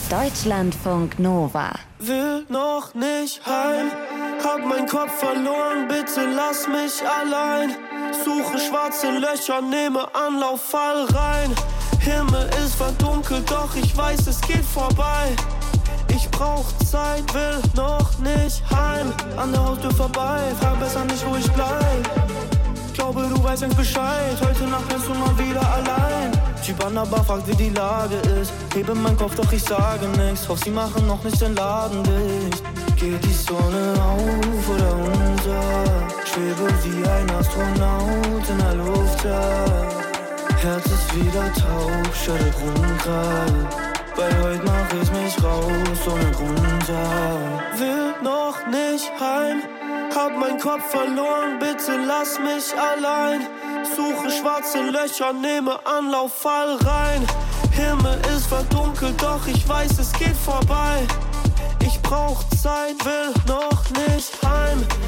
Deutschlandfunk Nova. Will noch nicht heim, hab meinen Kopf verloren, bitte lass mich allein. Suche schwarze Löcher, nehme Anlauf, fall rein. Himmel ist verdunkelt, doch ich weiß, es geht vorbei. Ich brauch Zeit, will noch nicht heim. An der Haustür vorbei, frag besser nicht, wo ich bleib. Glaube, du weißt längst Bescheid, heute Nacht bist du mal wieder allein. Typ an der Bar fragt, wie die Lage ist. Hebe meinen Kopf, doch ich sage nix. Hoff, sie machen noch nicht den Laden dicht. Geht die Sonne auf oder unter? Schwebe wie ein Astronaut in der Luft, ja. Herz ist wieder taub, schüttelt runter. Weil heute mach ich mich raus ohne Grund, ja. Will noch nicht heim, hab meinen Kopf verloren, bitte lass mich allein. Suche schwarze Löcher, nehme Anlauf, fall rein. Himmel ist verdunkelt, doch ich weiß, es geht vorbei. Ich brauch Zeit, will noch nicht heim.